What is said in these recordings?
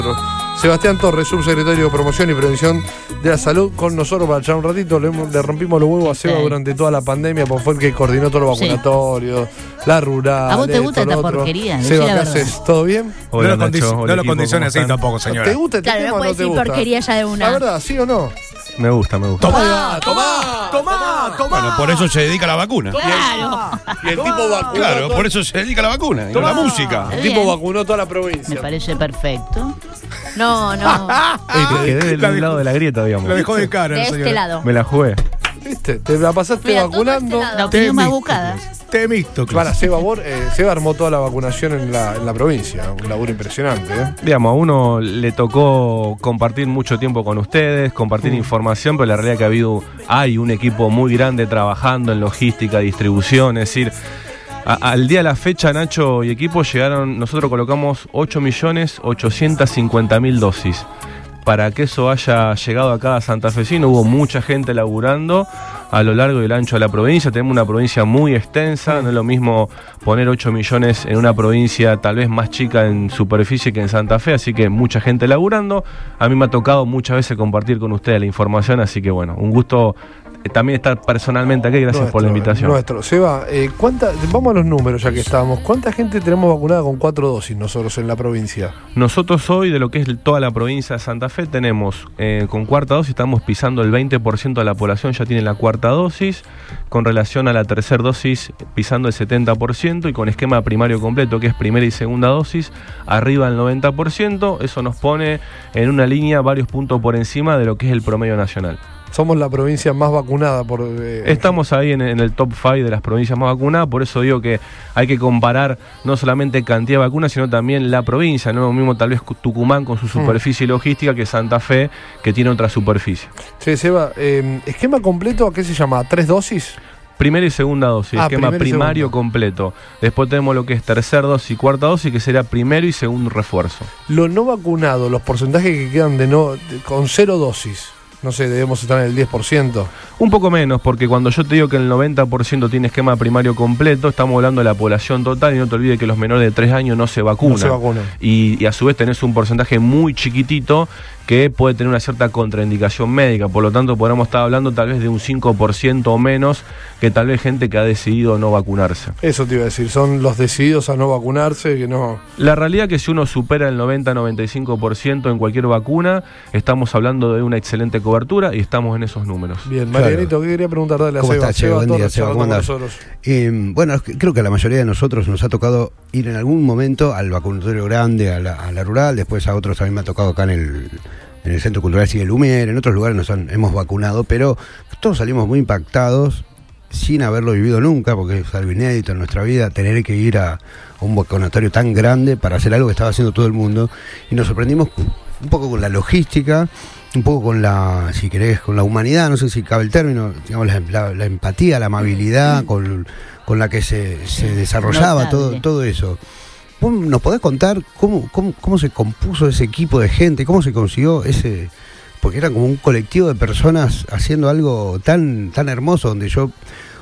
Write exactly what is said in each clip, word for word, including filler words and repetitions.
Sebastián Torres, subsecretario de Promoción y Prevención de la Salud, con nosotros para echar un ratito. Le, le rompimos los huevos a Seba sí. durante toda la pandemia, porque fue el que coordinó todo lo vacunatorio, sí. la rural. ¿A vos te gusta esta otro. porquería? Seba, ¿qué haces? ¿Todo bien? Hola, no, Nacho, lo, no lo condicione así tampoco, señora. ¿Te gusta este claro, tema no o no te gusta? porquería ya de una. La verdad, ¿sí o no? Me gusta, me gusta. Tomá, tomá, tomá, tomá. Bueno, por eso se dedica a la vacuna. Claro. Y el tipo vacunó. Claro, por eso se dedica a la vacuna, y a la música. El tipo vacunó toda la provincia. Me parece perfecto. No, no. Me quedé del lado de la grieta, digamos. Lo dejó de cara. De este lado. Me la jugué. ¿Viste? Te la pasaste Mira, vacunando. Este la opinión más buscada. Temisto. Para Seba, Bor, eh, Seba armó toda la vacunación en la, en la provincia. Un laburo impresionante, ¿eh? Digamos, a uno le tocó compartir mucho tiempo con ustedes, compartir mm. información, pero la realidad es que ha habido, hay un equipo muy grande trabajando en logística, distribución, es decir, a, al día de la fecha, Nacho y equipo llegaron, nosotros colocamos ocho millones ochocientos cincuenta mil dosis. Para que eso haya llegado acá a santafesino, hubo mucha gente laburando a lo largo y el ancho de la provincia. Tenemos una provincia muy extensa, no es lo mismo poner ocho millones en una provincia tal vez más chica en superficie que en Santa Fe, así que mucha gente laburando. A mí me ha tocado muchas veces compartir con ustedes la información, así que bueno, un gusto también estar personalmente aquí, gracias nuestro, por la invitación. Nuestro. Seba, eh, ¿cuánta, vamos a los números ya que estamos. ¿Cuánta gente tenemos vacunada con cuatro dosis nosotros en la provincia? Nosotros hoy, de lo que es toda la provincia de Santa Fe, tenemos eh, con cuarta dosis, estamos pisando el veinte por ciento de la población, ya tiene la cuarta dosis, con relación a la tercera dosis pisando el setenta por ciento y con esquema primario completo, que es primera y segunda dosis, arriba del noventa por ciento, eso nos pone en una línea varios puntos por encima de lo que es el promedio nacional. Somos la provincia más vacunada por... Eh, Estamos ahí en, en el top cinco de las provincias más vacunadas, por eso digo que hay que comparar no solamente cantidad de vacunas, sino también la provincia, no lo mismo tal vez Tucumán con su superficie mm. logística que Santa Fe, que tiene otra superficie. Sí, Seba, eh, ¿esquema completo a qué se llama? ¿Tres dosis? Primera y segunda dosis, ah, esquema primario segunda. completo. Después tenemos lo que es tercera dosis y cuarta dosis, que sería primero y segundo refuerzo. Lo no vacunado, los porcentajes que quedan de no de, con cero dosis. No sé, debemos estar en el diez por ciento. Un poco menos, porque cuando yo te digo que el noventa por ciento tiene esquema primario completo, estamos hablando de la población total, y no te olvides que los menores de tres años no se vacunan. No se vacunan. Y, y a su vez tenés un porcentaje muy chiquitito que puede tener una cierta contraindicación médica. Por lo tanto, podríamos estar hablando tal vez de un cinco por ciento o menos, que tal vez gente que ha decidido no vacunarse. Eso te iba a decir, son los decididos a no vacunarse, que no... La realidad es que si uno supera el noventa a noventa y cinco por ciento en cualquier vacuna, estamos hablando de una excelente cobertura y estamos en esos números. Bien, Marianito, claro. ¿Qué quería preguntar? Dale a ¿Cómo Seba. Está, Seba, buen día, Seba, ¿cómo andás? Eh, bueno, creo que a la mayoría de nosotros nos ha tocado ir en algún momento al vacunatorio grande, a la, a la rural, después a otros también me ha tocado acá en el... en el Centro Cultural Sigue Lumière, en otros lugares nos han, hemos vacunado, pero todos salimos muy impactados, sin haberlo vivido nunca, porque es algo inédito en nuestra vida, tener que ir a, a un vacunatorio tan grande para hacer algo que estaba haciendo todo el mundo, y nos sorprendimos un poco con la logística, un poco con la, si querés, con la humanidad, no sé si cabe el término, digamos, la, la, la empatía, la amabilidad con, con la que se, se desarrollaba todo, todo eso. ¿Vos nos podés contar cómo, cómo, cómo se compuso ese equipo de gente? ¿Cómo se consiguió ese...? Porque era como un colectivo de personas haciendo algo tan, tan hermoso, donde yo,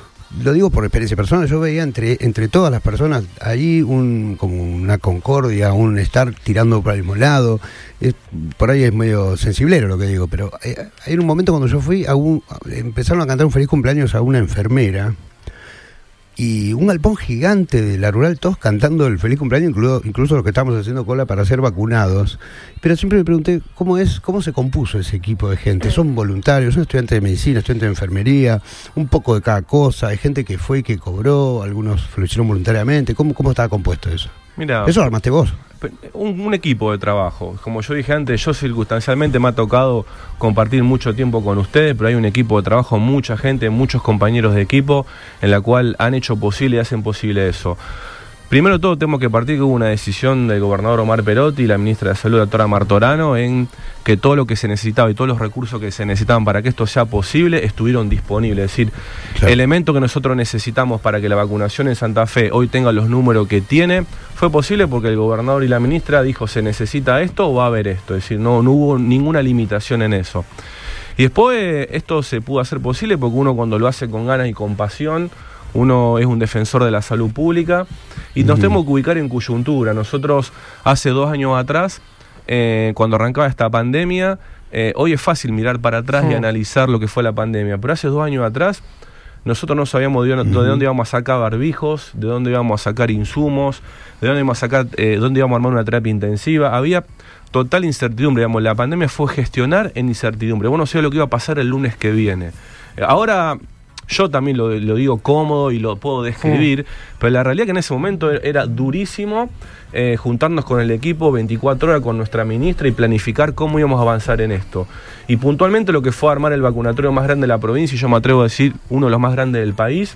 lo digo por experiencia personal, yo veía entre, entre todas las personas allí un, como una concordia, un estar tirando para el mismo lado. Es, por ahí es medio sensiblero lo que digo, pero eh, hay un momento cuando yo fui, a un, empezaron a cantar un feliz cumpleaños a una enfermera, y un galpón gigante de la rural, todos cantando el feliz cumpleaños, incluso, incluso los que estamos haciendo cola para ser vacunados. Pero siempre me pregunté cómo es, cómo se compuso ese equipo de gente. Son voluntarios, son estudiantes de medicina, estudiantes de enfermería, un poco de cada cosa. Hay gente que fue y que cobró, algunos lo hicieron voluntariamente. ¿Cómo, cómo estaba compuesto eso? Mirá, eso lo armaste vos. Un, un equipo de trabajo. Como yo dije antes, yo circunstancialmente me ha tocado compartir mucho tiempo con ustedes, pero hay un equipo de trabajo, mucha gente, muchos compañeros de equipo, en la cual han hecho posible y hacen posible eso. Primero de todo tenemos que partir que hubo una decisión del gobernador Omar Perotti y la ministra de Salud, doctora Martorano, en que todo lo que se necesitaba y todos los recursos que se necesitaban para que esto sea posible estuvieron disponibles. Es decir, claro, el elemento que nosotros necesitamos para que la vacunación en Santa Fe hoy tenga los números que tiene, fue posible porque el gobernador y la ministra dijo se necesita esto o va a haber esto. Es decir, no, no hubo ninguna limitación en eso. Y después esto se pudo hacer posible porque uno cuando lo hace con ganas y con pasión, uno es un defensor de la salud pública y nos uh-huh. tenemos que ubicar en coyuntura. Nosotros hace dos años atrás eh, cuando arrancaba esta pandemia. Eh, hoy es fácil mirar para atrás sí. y analizar lo que fue la pandemia, pero hace dos años atrás nosotros no sabíamos de dónde, uh-huh. de dónde íbamos a sacar barbijos, de dónde íbamos a sacar insumos, de dónde íbamos a sacar, eh, dónde íbamos a armar una terapia intensiva. Había total incertidumbre, digamos, la pandemia fue gestionar en incertidumbre. Vos no sabés lo que iba a pasar el lunes que viene. Eh, ahora yo también lo, lo digo cómodo y lo puedo describir, sí. pero la realidad es que en ese momento era durísimo eh, juntarnos con el equipo veinticuatro horas con nuestra ministra y planificar cómo íbamos a avanzar en esto. Y puntualmente lo que fue armar el vacunatorio más grande de la provincia, y yo me atrevo a decir uno de los más grandes del país,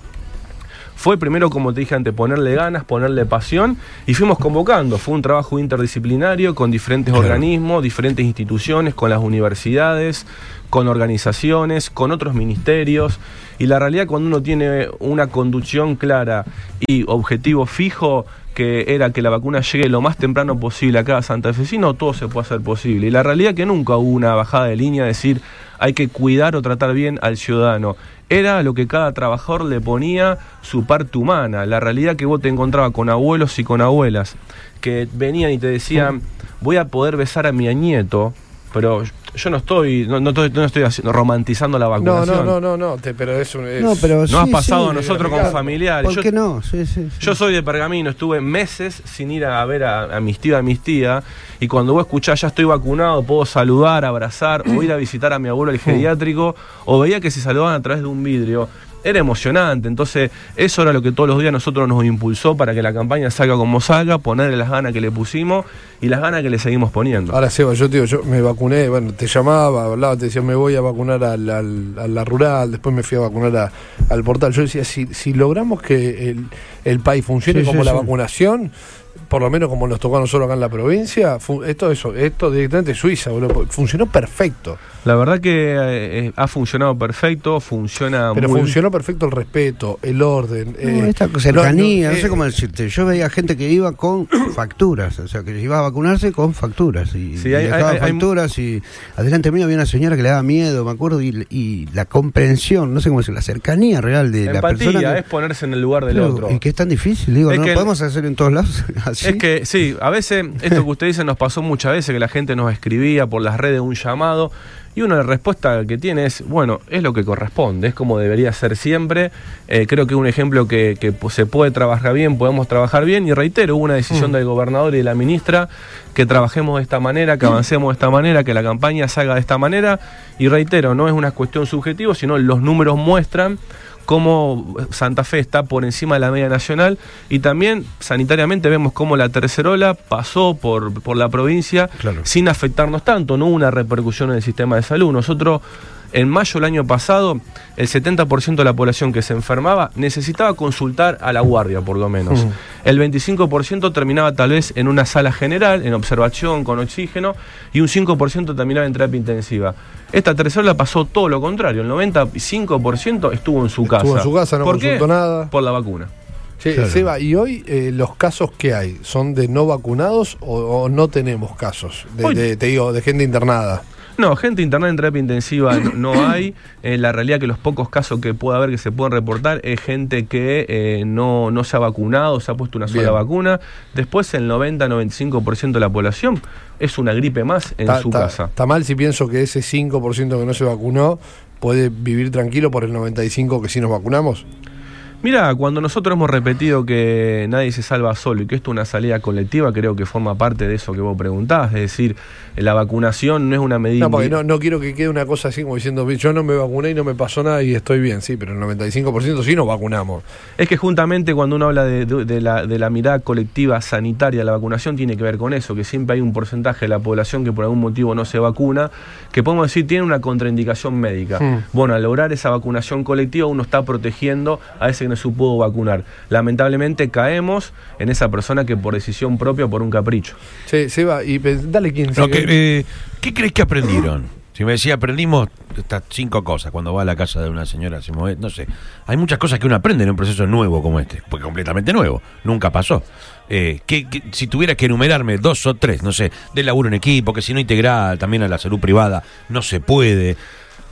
fue primero, como te dije antes, ponerle ganas, ponerle pasión, y fuimos convocando. Fue un trabajo interdisciplinario con diferentes claro. organismos, diferentes instituciones, con las universidades, con organizaciones, con otros ministerios. Y la realidad, cuando uno tiene una conducción clara y objetivo fijo, que era que la vacuna llegue lo más temprano posible a cada santafesino, todo se puede hacer posible. Y la realidad es que nunca hubo una bajada de línea, decir hay que cuidar o tratar bien al ciudadano. Era lo que cada trabajador le ponía su parte humana. La realidad que vos te encontrabas con abuelos y con abuelas que venían y te decían, voy a poder besar a mi nieto, pero yo no estoy no, no estoy, no estoy haciendo, romantizando la vacunación. No, no, no, no, no te, pero es un... Es, no, pero nos sí, ha pasado sí, a nosotros con familiares. ¿Por qué yo, no? Sí, sí, sí. Yo soy de Pergamino, estuve meses sin ir a ver a, a mis tíos, a mis tías, y cuando vos escuchás, ya estoy vacunado, puedo saludar, abrazar, o ir a visitar a mi abuelo al geriátrico, o veía que se saludaban a través de un vidrio. Era emocionante, entonces eso era lo que todos los días nosotros nos impulsó para que la campaña salga como salga, ponerle las ganas que le pusimos y las ganas que le seguimos poniendo. Ahora, Seba, yo te digo, yo me vacuné, bueno, te llamaba, hablaba, te decía, me voy a vacunar al, al, a la rural, después me fui a vacunar a, al portal. Yo decía, si, si logramos que el, el país funcione sí, como sí, la sí. vacunación, por lo menos como nos tocó a nosotros acá en la provincia, esto eso, esto directamente es Suiza, boludo, funcionó perfecto. La verdad que eh, ha funcionado perfecto, funciona Pero muy... funcionó perfecto el respeto, el orden. No, eh, esta cercanía, no, no, no sé eh, cómo decirte. Yo veía gente que iba con facturas, o sea, que iba a vacunarse con facturas. Y, sí, y hay, dejaba hay, facturas hay... y adelante mío había una señora que le daba miedo, me acuerdo, y, y la comprensión, no sé cómo decir, la cercanía real de Empatía, la persona. Que, es ponerse en el lugar del claro, otro. Y que es tan difícil, digo, es no que, podemos hacer en todos lados así. Es que, sí, a veces, esto que usted dice nos pasó muchas veces, que la gente nos escribía por las redes un llamado, y una respuesta que tiene es, bueno, es lo que corresponde, es como debería ser siempre. Eh, creo que es un ejemplo que, que se puede trabajar bien, podemos trabajar bien, y reitero, hubo una decisión mm. del gobernador y de la ministra que trabajemos de esta manera, que avancemos de esta manera, que la campaña salga de esta manera, y reitero, no es una cuestión subjetiva, sino los números muestran cómo Santa Fe está por encima de la media nacional, y también sanitariamente vemos cómo la tercera ola pasó por, por la provincia claro. sin afectarnos tanto, no hubo una repercusión en el sistema de salud. Nosotros en mayo del año pasado, el setenta por ciento de la población que se enfermaba necesitaba consultar a la guardia, por lo menos. Uh-huh. El veinticinco por ciento terminaba tal vez en una sala general, en observación, con oxígeno, y un cinco por ciento terminaba en terapia intensiva. Esta tercera ola pasó todo lo contrario, el noventa y cinco por ciento estuvo en su casa. Estuvo en su casa, no ¿Por consultó qué? nada. Por la vacuna. Sí, claro. Seba, ¿y hoy eh, los casos que hay son de no vacunados o, o no tenemos casos? De, de, te digo, de gente internada. No, gente internada en terapia intensiva no, no hay. Eh, la realidad que los pocos casos que pueda haber que se pueden reportar es gente que eh, no, no se ha vacunado, se ha puesto una sola Bien. vacuna. Después el noventa a noventa y cinco por ciento de la población es una gripe más en ta, su ta, casa. Está mal si pienso que ese cinco por ciento que no se vacunó puede vivir tranquilo por el noventa y cinco por ciento que sí nos vacunamos. Mira, cuando nosotros hemos repetido que nadie se salva solo y que esto es una salida colectiva, creo que forma parte de eso que vos preguntás, es decir, la vacunación no es una medida... No, porque no, no quiero que quede una cosa así como diciendo, yo no me vacuné y no me pasó nada y estoy bien, sí, pero el noventa y cinco por ciento sí nos vacunamos. Es que juntamente cuando uno habla de, de, de, la, de la mirada colectiva sanitaria, la vacunación tiene que ver con eso, que siempre hay un porcentaje de la población que por algún motivo no se vacuna, que podemos decir tiene una contraindicación médica. Hmm. Bueno, al lograr esa vacunación colectiva uno está protegiendo a ese que no se pudo vacunar. Lamentablemente caemos en esa persona que por decisión propia, por un capricho. Sí, Seba, y dale quién no, que, eh, ¿qué crees que aprendieron? Si me decía, aprendimos estas cinco cosas cuando va a la casa de una señora, se mueve, no sé. Hay muchas cosas que uno aprende en un proceso nuevo como este, porque completamente nuevo, nunca pasó. Eh, que, que, si tuvieras que enumerarme dos o tres, no sé, del laburo en equipo, que si no integral, también a la salud privada, no se puede.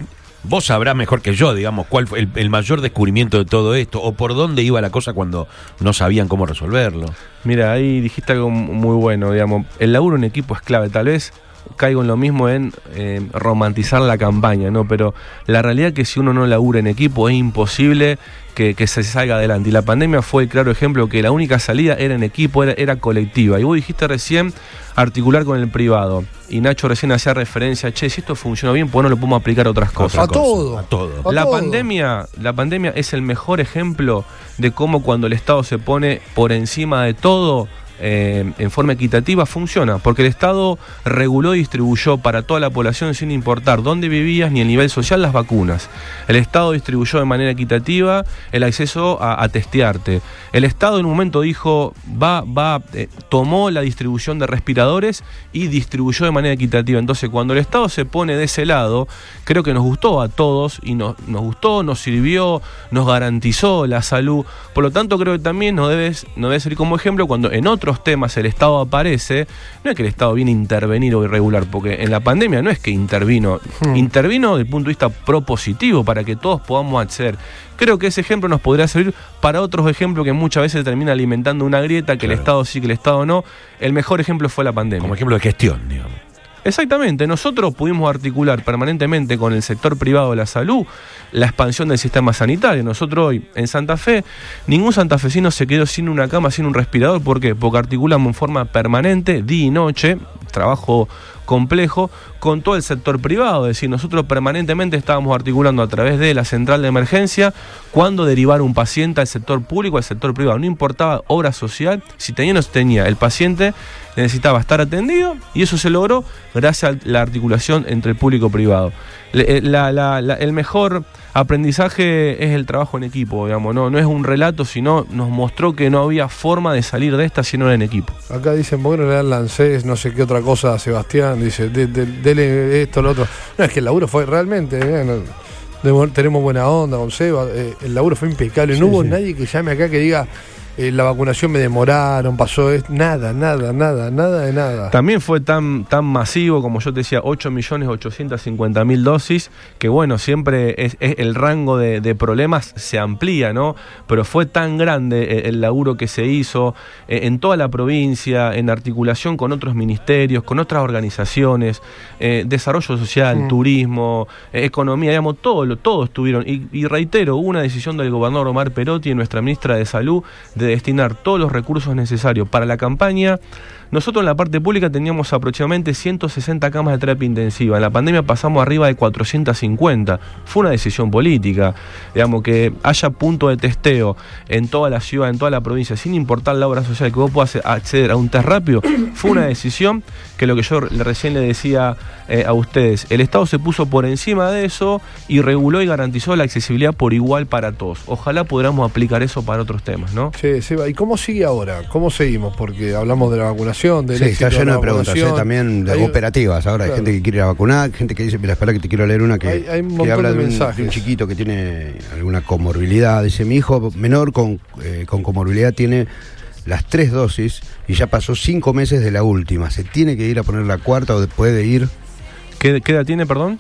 vos sabrás mejor que yo, digamos, cuál fue el, el mayor descubrimiento de todo esto, o por dónde iba la cosa cuando no sabían cómo resolverlo. Mira, ahí dijiste algo muy bueno, digamos, el laburo en equipo es clave, tal vez caigo en lo mismo en eh, romantizar la campaña, ¿no? Pero la realidad es que si uno no labura en equipo es imposible que, que se salga adelante. Y la pandemia fue el claro ejemplo que la única salida era en equipo, era, era colectiva. Y vos dijiste recién articular con el privado. Y Nacho recién hacía referencia, che, si esto funcionó bien, pues no lo podemos aplicar a otras cosas. A todo. A todo. A La todo. pandemia, la pandemia es el mejor ejemplo de cómo cuando el Estado se pone por encima de todo, Eh, en forma equitativa, funciona, porque el Estado reguló y distribuyó para toda la población sin importar dónde vivías ni el nivel social las vacunas. El Estado distribuyó de manera equitativa el acceso a, a testearte. El Estado en un momento dijo, va, va, eh, tomó la distribución de respiradores y distribuyó de manera equitativa. Entonces, cuando el Estado se pone de ese lado, creo que nos gustó a todos y nos, nos gustó, nos sirvió, nos garantizó la salud. Por lo tanto, creo que también nos debe, nos debe servir como ejemplo cuando en otros temas el Estado aparece, no es que el Estado viene a intervenir o irregular, porque en la pandemia no es que intervino, hmm. intervino desde el punto de vista propositivo para que todos podamos acceder. Creo que ese ejemplo nos podría servir para otros ejemplos que muchas veces termina alimentando una grieta, que claro. El Estado sí, que el Estado no. El mejor ejemplo fue la pandemia. Como ejemplo de gestión, digamos. Exactamente, nosotros pudimos articular permanentemente con el sector privado de la salud la expansión del sistema sanitario. Nosotros hoy en Santa Fe, ningún santafesino se quedó sin una cama, sin un respirador. ¿Por qué? Porque articulamos en forma permanente, día y noche, trabajo complejo, con todo el sector privado. Es decir, nosotros permanentemente estábamos articulando a través de la central de emergencia cuándo derivar un paciente al sector público, al sector privado. No importaba obra social, si tenía o no tenía, el paciente necesitaba estar atendido y eso se logró gracias a la articulación entre el público y privado. La, la, la, el mejor aprendizaje es el trabajo en equipo, digamos, no, no es un relato, sino nos mostró que no había forma de salir de esta si no era en equipo. Acá dicen, ¿por qué no le dan lancés, no sé qué otra cosa a Sebastián? Dice, de, de, dele esto, lo otro. No, es que el laburo fue realmente, eh, no, de, tenemos buena onda con Seba, eh, el laburo fue impecable, no sí, hubo sí. nadie que llame acá que diga, Eh, la vacunación me demoraron, pasó esto, nada, nada, nada, nada de nada. También fue tan, tan masivo, como yo te decía, ocho millones ochocientos cincuenta mil dosis, que bueno, siempre es, es el rango de, de problemas se amplía, ¿no? Pero fue tan grande el, el laburo que se hizo eh, en toda la provincia, en articulación con otros ministerios, con otras organizaciones, eh, desarrollo social, mm. turismo, eh, economía, digamos, todo, todo estuvieron. Y, y reitero, hubo una decisión del gobernador Omar Perotti y nuestra ministra de Salud de destinar todos los recursos necesarios para la campaña. Nosotros en la parte pública teníamos aproximadamente ciento sesenta camas de terapia intensiva. En la pandemia pasamos arriba de cuatrocientas cincuenta. Fue una decisión política. Digamos, que haya punto de testeo en toda la ciudad, en toda la provincia, sin importar la obra social, que vos puedas acceder a un test rápido, fue una decisión que lo que yo recién le decía eh, a ustedes, el Estado se puso por encima de eso y reguló y garantizó la accesibilidad por igual para todos. Ojalá podamos aplicar eso para otros temas, ¿no? Sí, Seba, ¿y cómo sigue ahora? ¿Cómo seguimos? Porque hablamos de la vacunación. Del sí, está lleno de, de preguntas, ¿eh? También de hay, operativas. Ahora claro. Hay gente que quiere ir a vacunar, gente que dice, mira, espera que te quiero leer una que, hay, hay un que habla de, de, un, de un chiquito que tiene alguna comorbilidad. Dice, mi hijo menor con, eh, con comorbilidad tiene las tres dosis y ya pasó cinco meses de la última. ¿Se tiene que ir a poner la cuarta o puede ir? ¿Qué, qué edad tiene, perdón?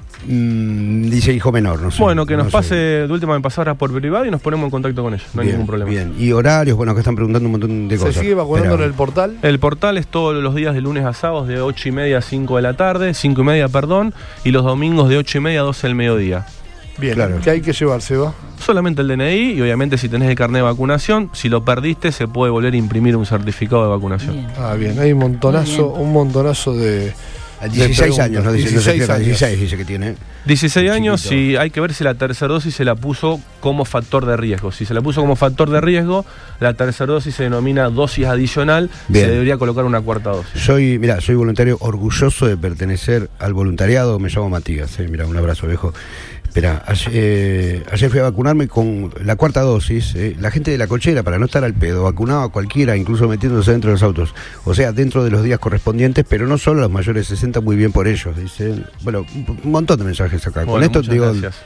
Mm, dice hijo menor, no sé. Bueno, que nos no pase, sé. de última me pasara por privado y nos ponemos en contacto con ellos, no bien, hay ningún problema. Bien, y horarios, bueno, acá están preguntando un montón de ¿Se cosas. ¿Se sigue vacunando Pero, en el portal? El portal es todos los días de lunes a sábados de ocho y media a cinco de la tarde, cinco y media, perdón, y los domingos de ocho y media a doce del mediodía. Bien, claro. ¿Qué hay que llevar, Seba? Solamente el D N I y obviamente si tenés el carnet de vacunación, si lo perdiste se puede volver a imprimir un certificado de vacunación. Bien. Ah, bien, hay un montonazo, un montonazo de... dieciséis años, ¿no? dieciséis años. dieciséis dice que tiene. dieciséis años, y hay que ver si la tercera dosis se la puso como factor de riesgo. Si se la puso como factor de riesgo, la tercera dosis se denomina dosis adicional, bien. Se debería colocar una cuarta dosis. Soy, mira, soy voluntario orgulloso de pertenecer al voluntariado, me llamo Matías, eh, mira, un abrazo viejo. Espera, ayer, eh, ayer fui a vacunarme con la cuarta dosis. Eh, la gente de la cochera, para no estar al pedo, vacunaba a cualquiera, incluso metiéndose dentro de los autos. O sea, dentro de los días correspondientes, pero no solo los mayores de sesenta, muy bien por ellos. Dicen, bueno, un, un montón de mensajes acá. Bueno, con esto muchas digo, gracias.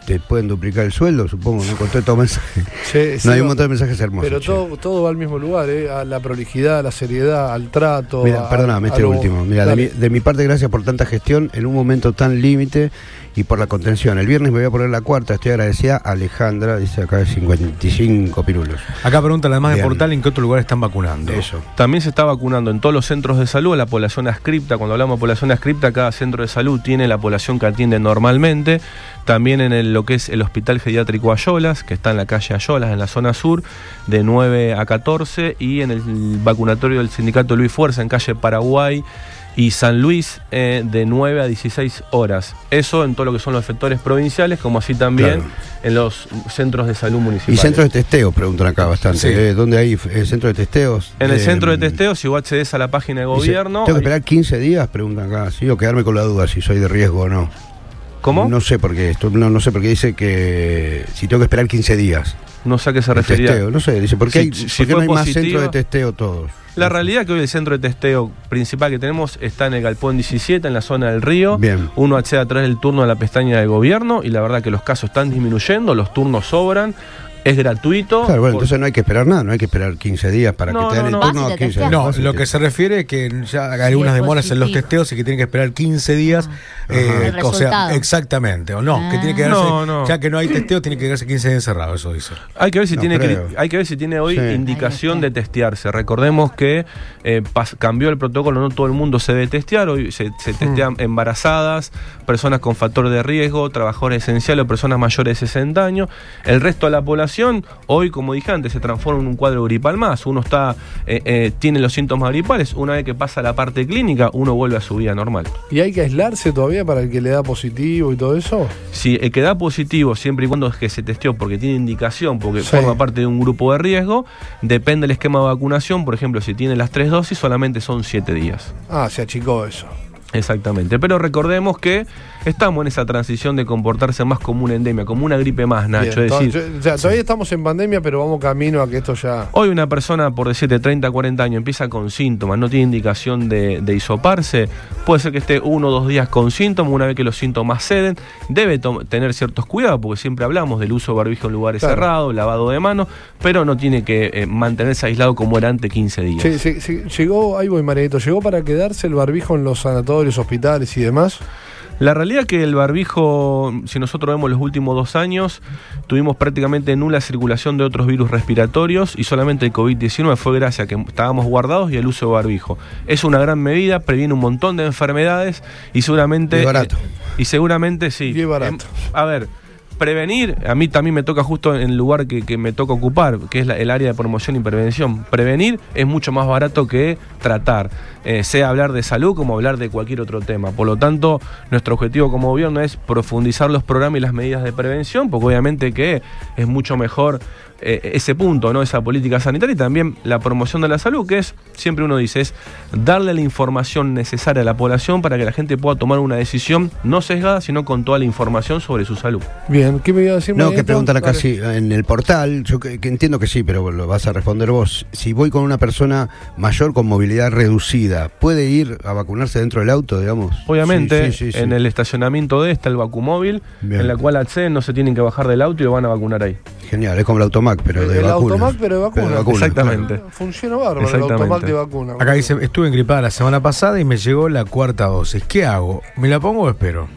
te pueden duplicar el sueldo, supongo, ¿no? Con todo estos mensajes. Sí, sí, no hay un va, montón de mensajes hermosos. Pero che. todo, todo va al mismo lugar, ¿eh? A la prolijidad, a la seriedad, al trato. Mira, a, perdóname, a este lo, último. Mira, de mi, de mi parte, gracias por tanta gestión en un momento tan límite y por la contención. El viernes me voy a poner la cuarta, estoy agradecida. Alejandra, dice acá cincuenta y cinco pirulos. Acá preguntan además de Bien. Portal en qué otro lugar están vacunando. Eso. También se está vacunando en todos los centros de salud a la población adscripta. Cuando hablamos de población adscripta, cada centro de salud tiene la población que atiende normalmente. También en el, lo que es el Hospital Geriátrico Ayolas, que está en la calle Ayolas, en la zona sur, de nueve a catorce. Y en el vacunatorio del Sindicato Luis Fuerza, en calle Paraguay y San Luis, eh, de nueve a dieciséis horas. Eso en todo lo que son los efectores provinciales, como así también Claro. en los centros de salud municipales. Y centros de testeo, preguntan acá bastante. Sí. ¿eh? ¿Dónde hay eh, centros de testeos? En el Eh, centro de testeo, si vos accedes a la página de dice, gobierno... ¿tengo que esperar quince días? Preguntan acá. ¿Sí? O quedarme con la duda si soy de riesgo o no. ¿Cómo? No sé por qué. Esto, no, no sé por qué dice que si tengo que esperar quince días. No sé a qué se El refería. testeo, no sé. Dice, ¿por qué, Si- hay, si por qué fue no hay más positiva- centros de testeo todos? La realidad es que hoy el centro de testeo principal que tenemos está en el Galpón diecisiete, en la zona del río. Bien. Uno accede a través del turno de la pestaña de gobierno y la verdad que los casos están disminuyendo, los turnos sobran, es gratuito. Claro, bueno, Por- entonces no hay que esperar nada, no hay que esperar quince días para No, que te den no, el no. turno Vas y a te quince testeas. días. No, Vas y lo te- que se refiere es que ya hay algunas es demoras en los positivo. testeos y que tienen que esperar quince días. eh, El o sea, resultado. exactamente, o no, que Ah. tiene que quedarse, No, no. ya que no hay testeo, tiene que quedarse quince días encerrado, eso dice. Hay que ver si No tiene creo. cri- hay que ver si tiene hoy Sí. indicación Ahí de está. testearse. Recordemos que eh, pas- cambió el protocolo, no todo el mundo se debe testear, hoy se, se testean embarazadas, personas con factor de riesgo, trabajadores esenciales o personas mayores de sesenta años. El resto de la población, hoy, como dije antes, se transforma en un cuadro gripal más. Uno está eh, eh, tiene los síntomas gripales, una vez que pasa la parte clínica, uno vuelve a su vida normal. ¿Y hay que aislarse todavía para el que le da positivo y todo eso? Si el que da positivo, siempre y cuando es que se testeó porque tiene indicación, porque Sí. forma parte de un grupo de riesgo, depende del esquema de vacunación. Por ejemplo, si tiene las tres dosis, solamente son siete días. Ah, se achicó eso. Exactamente. Pero recordemos que estamos en esa transición de comportarse más como una endemia, como una gripe más, Nacho. Bien, Es to- decir, yo- o sea, todavía estamos en pandemia, pero vamos camino a que esto ya... hoy una persona, por decirte, treinta, cuarenta años, empieza con síntomas, no tiene indicación de, de hisoparse, puede ser que esté uno o dos días con síntomas, una vez que los síntomas ceden, debe to- tener ciertos cuidados, porque siempre hablamos del uso de barbijo en lugares Claro. cerrados, lavado de manos, pero no tiene que eh, mantenerse aislado como era antes quince días. Sí, sí, sí, llegó, ahí voy, Marianito, ¿llegó para quedarse el barbijo en los sanatorios, hospitales y demás? La realidad es que el barbijo, si nosotros vemos los últimos dos años, tuvimos prácticamente nula circulación de otros virus respiratorios y solamente el COVID diecinueve fue gracias a que estábamos guardados y el uso de barbijo. Es una gran medida, previene un montón de enfermedades y seguramente... Y es barato. eh, y seguramente sí. Y es barato. Em, a ver... Prevenir, a mí también me toca justo en el lugar que, que me toca ocupar, que es la- el área de promoción y prevención. Prevenir es mucho más barato que tratar, eh, sea hablar de salud como hablar de cualquier otro tema. Por lo tanto, nuestro objetivo como gobierno es profundizar los programas y las medidas de prevención, porque obviamente que es mucho mejor eh, ese punto, ¿no? Esa política sanitaria y también la promoción de la salud, que es, siempre uno dice, es darle la información necesaria a la población para que la gente pueda tomar una decisión no sesgada, sino con toda la información sobre su salud. Bien, ¿qué me iba a decir, No, Marianito? que preguntan acá Dale. si en el portal, yo que, que entiendo que sí, pero lo vas a responder vos. Si voy con una persona mayor con movilidad reducida, ¿puede ir a vacunarse dentro del auto, digamos? Obviamente, Sí, sí, sí, en sí. el estacionamiento de está el vacumóvil, Bien. en la cual acceden, no se tienen que bajar del auto y lo van a vacunar ahí. Genial, es como el Automac, pero El- de el vacunas. Automac, pero de vacunas. Exactamente. Ah, funciona bárbaro el Exactamente. automac de vacuna. Acá dice, estuve engripada la semana pasada y me llegó la cuarta dosis. ¿Qué hago? ¿Me la pongo o espero?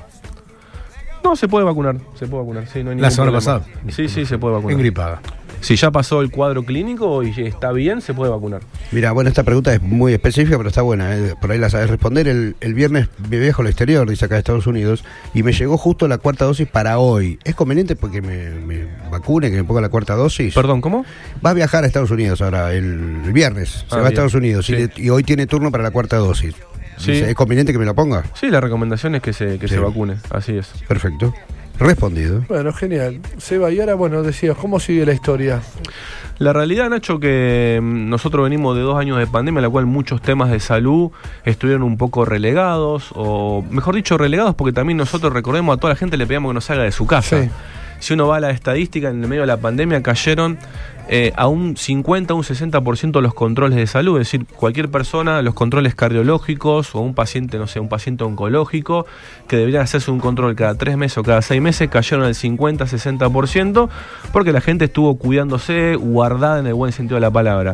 No, se puede vacunar, se puede vacunar, sí, no hay La ningún semana problema. pasada. Sí, sí, se puede vacunar. Engripada. Si ya pasó el cuadro clínico y está bien, se puede vacunar. Mira, bueno, esta pregunta es muy específica, pero está buena, ¿eh? Por ahí la sabes responder. El, el viernes me viajo al exterior, dice acá de Estados Unidos, y me llegó justo la cuarta dosis para hoy. ¿Es conveniente porque me, me vacune, que me ponga la cuarta dosis? Perdón, ¿cómo? Va a viajar a Estados Unidos ahora, el, el viernes. Se Ah, va a bien. Estados Unidos Sí. y, le- y hoy tiene turno para la cuarta dosis. Sí. Dice, ¿es conveniente que me la ponga? Sí, la recomendación es que se, que Sí. se vacune, así es. Perfecto. Respondido. Bueno, genial. Seba, y ahora, bueno, decías, ¿cómo sigue la historia? La realidad, Nacho, que mm, nosotros venimos de dos años de pandemia, en la cual muchos temas de salud estuvieron un poco relegados, o mejor dicho, relegados porque también nosotros, recordemos, a toda la gente le pedíamos que nos salga de su casa. Sí. si uno va a la estadística, en el medio de la pandemia cayeron eh, a un cincuenta, un sesenta por ciento los controles de salud, es decir, cualquier persona, los controles cardiológicos o un paciente, no sé, un paciente oncológico, que debería hacerse un control cada tres meses o cada seis meses, cayeron al cincuenta, sesenta por ciento, porque la gente estuvo cuidándose, guardada en el buen sentido de la palabra.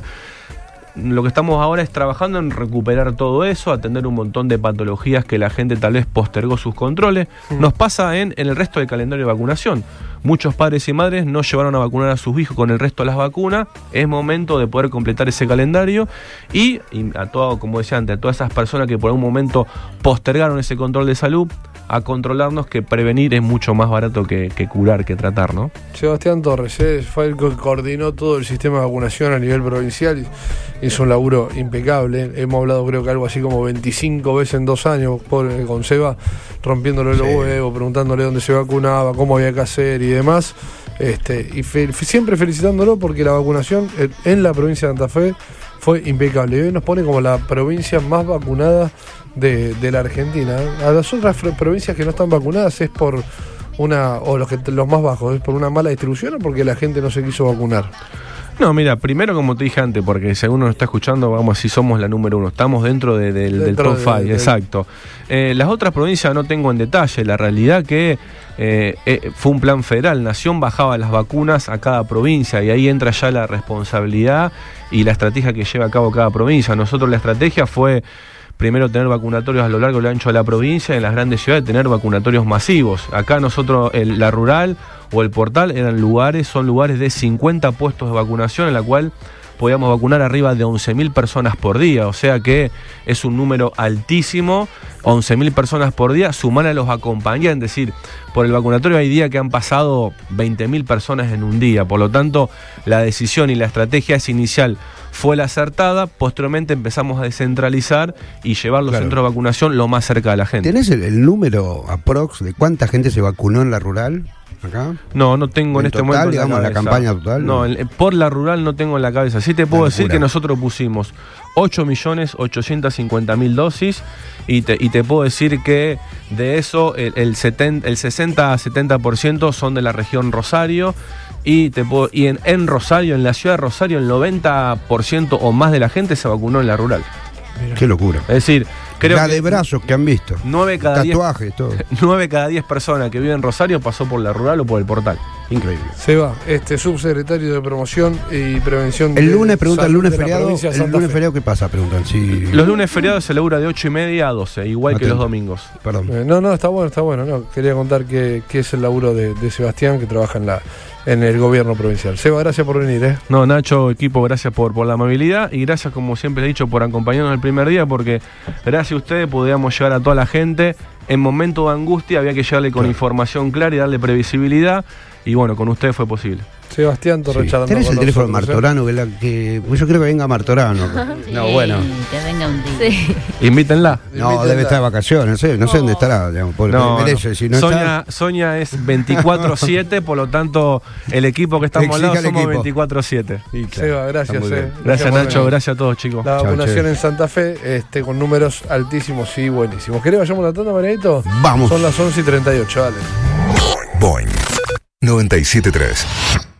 Lo que estamos ahora es trabajando en recuperar todo eso, atender un montón de patologías que la gente tal vez postergó sus controles. Mm. Nos pasa en, en el resto del calendario de vacunación. Muchos padres y madres no llevaron a vacunar a sus hijos con el resto de las vacunas. Es momento de poder completar ese calendario y, y a todo, como decía antes, a todas esas personas que por algún momento postergaron ese control de salud, a controlarnos, que prevenir es mucho más barato que, que curar, que tratar, ¿no? Sebastián Torres eh, fue el que coordinó todo el sistema de vacunación a nivel provincial, hizo un laburo impecable. Hemos hablado creo que algo así como veinticinco veces en dos años pobre, con Seba, rompiéndole sí. los huevos, preguntándole dónde se vacunaba, cómo había que hacer y demás. Este, y fe, siempre felicitándolo porque la vacunación en la provincia de Santa Fe fue impecable. Y hoy nos pone como la provincia más vacunada de, de la Argentina. A las otras provincias que no están vacunadas es por una, o los, que, los más bajos, es por una mala distribución o porque la gente no se quiso vacunar. No, mira, primero como te dije antes, porque según nos está escuchando, vamos, si somos la número uno, estamos dentro, de, de, dentro del top cinco, de, de, exacto. Eh, las otras provincias no tengo en detalle, la realidad que eh, eh, fue un plan federal, Nación bajaba las vacunas a cada provincia y ahí entra ya la responsabilidad y la estrategia que lleva a cabo cada provincia. Nosotros la estrategia fue primero tener vacunatorios a lo largo y lo ancho de la provincia, en las grandes ciudades tener vacunatorios masivos. Acá nosotros, el, la rural o el portal eran lugares, son lugares de cincuenta puestos de vacunación en la cual podíamos vacunar arriba de once mil personas por día, o sea que es un número altísimo, once mil personas por día, sumar a los acompañantes, es decir, por el vacunatorio hay días que han pasado veinte mil personas en un día, por lo tanto la decisión y la estrategia es inicial fue la acertada, posteriormente empezamos a descentralizar y llevar los claro. centros de vacunación lo más cerca de la gente. ¿Tenés el, el número aprox de cuánta gente se vacunó en la rural? Acá. No, no tengo en, en este total, momento digamos, la, la campaña total. No, el, por la rural no tengo en la cabeza. Sí te puedo decir que nosotros pusimos ocho millones ochocientos cincuenta mil dosis y te, y te puedo decir que de eso el, el, setenta, el sesenta a setenta por ciento son de la región Rosario y, te puedo, y en, en Rosario, en la ciudad de Rosario, el noventa por ciento o más de la gente se vacunó en la rural. Mira. Qué locura. Es decir, creo la de que brazos que han visto. nueve cada Tatuajes, todo. nueve cada diez personas que viven en Rosario pasó por la rural o por el portal. Increíble. Seba, este subsecretario de Promoción y Prevención. El lunes, pregunta, el lunes feriado. El lunes feriado, ¿qué pasa? Preguntan. Si... Los lunes feriados se labura de ocho y media a doce, igual Atento. que los domingos. Perdón. Eh, no, no, está bueno, está bueno. No, quería contar que, que es el laburo de, de Sebastián, que trabaja en la en el gobierno provincial. Seba, gracias por venir, ¿eh? No, Nacho, equipo, gracias por, por la amabilidad y gracias, como siempre he dicho, por acompañarnos el primer día, porque gracias a ustedes podíamos llegar a toda la gente. En momento de angustia había que llegarle con claro. información clara y darle previsibilidad, y bueno, con ustedes fue posible. Sebastián Torres, sí. ¿Tenés el teléfono de Martorano? Que la, que, pues yo creo que venga Martorano. Sí, no, bueno. Que venga un día. Sí. Invítenla. No, Invítenla. Debe estar de vacaciones, no sé, no, no sé dónde estará. Digamos, por, no, merece, no. Si no Sonia, está... Sonia es veinticuatro siete, por lo tanto, el equipo que estamos al lado somos veinticuatro siete. Claro. Seba, gracias. Eh. Gracias, gracias Nacho, venir. Gracias a todos, chicos. La Chau, vacunación che. en Santa Fe, este, con números altísimos y buenísimos. ¿Querés vayamos a la tanda, Marianito? Vamos. Son las once y treinta y ocho, dale. Boing noventa y siete punto tres.